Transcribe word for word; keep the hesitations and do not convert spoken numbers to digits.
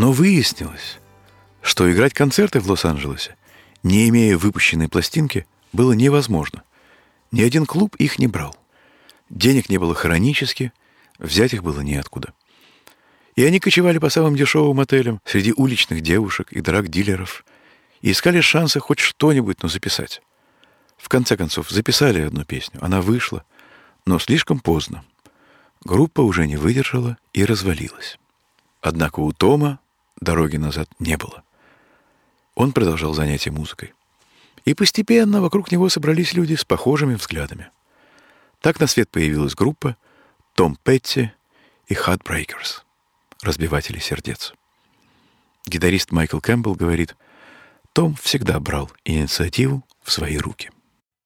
Но выяснилось, что играть концерты в Лос-Анджелесе, не имея выпущенной пластинки, было невозможно. Ни один клуб их не брал. Денег не было хронически, взять их было неоткуда. И они кочевали по самым дешевым отелям среди уличных девушек и драг-дилеров и искали шансы хоть что-нибудь, но записать. В конце концов, записали одну песню. Она вышла, но слишком поздно. Группа уже не выдержала и развалилась. Однако у Тома дороги назад не было. Он продолжал занятия музыкой. И постепенно вокруг него собрались люди с похожими взглядами. Так на свет появилась группа Том Петти и Heartbreakers, разбиватели сердец. Гитарист Майкл Кэмпбелл говорит, Том всегда брал инициативу в свои руки.